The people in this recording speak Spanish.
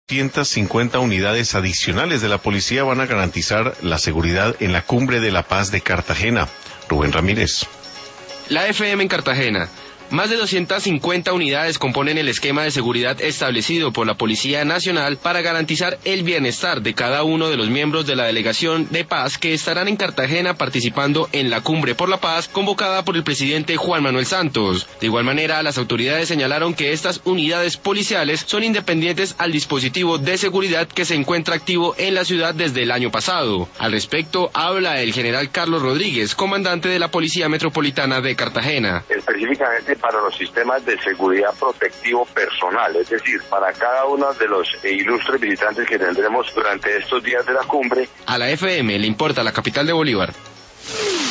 250 unidades adicionales de la policía van a garantizar la seguridad en la Cumbre de la Paz de Cartagena. Rubén Ramírez. La FM en Cartagena. Más de 250 unidades componen el esquema de seguridad establecido por la Policía Nacional para garantizar el bienestar de cada uno de los miembros de la Delegación de Paz que estarán en Cartagena participando en la Cumbre por la Paz convocada por el presidente Juan Manuel Santos. De igual manera, las autoridades señalaron que estas unidades policiales son independientes al dispositivo de seguridad que se encuentra activo en la ciudad desde el año pasado. Al respecto, habla el general Carlos Rodríguez, comandante de la Policía Metropolitana de Cartagena. Específicamente para los sistemas de seguridad protectivo personal, es decir, para cada uno de los ilustres visitantes que tendremos durante estos días de la cumbre. A la FM le importa la capital de Bolívar.